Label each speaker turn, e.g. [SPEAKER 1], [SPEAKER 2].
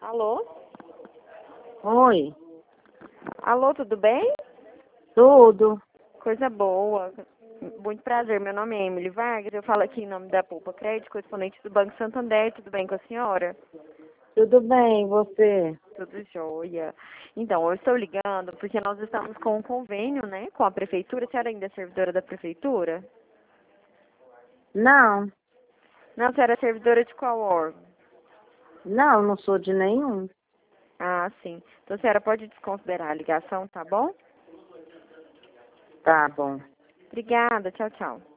[SPEAKER 1] Alô?
[SPEAKER 2] Oi,
[SPEAKER 1] Alô, tudo bem?
[SPEAKER 2] tudo.
[SPEAKER 1] Coisa boa. Muito prazer, meu nome é Emily Vargas, eu falo aqui em nome da Poupa Crédito, correspondente do Banco Santander, tudo bem com a senhora?
[SPEAKER 2] Tudo bem, você?
[SPEAKER 1] Tudo jóia. Então, eu estou ligando porque nós estamos com um convênio, né, com a prefeitura. A senhora ainda é servidora da prefeitura?
[SPEAKER 2] Não,
[SPEAKER 1] Não, a senhora é servidora de qual órgão?
[SPEAKER 2] não sou de nenhum.
[SPEAKER 1] Ah, sim. Então a senhora pode desconsiderar a ligação, tá bom?
[SPEAKER 2] Tá bom.
[SPEAKER 1] Obrigada, tchau, tchau.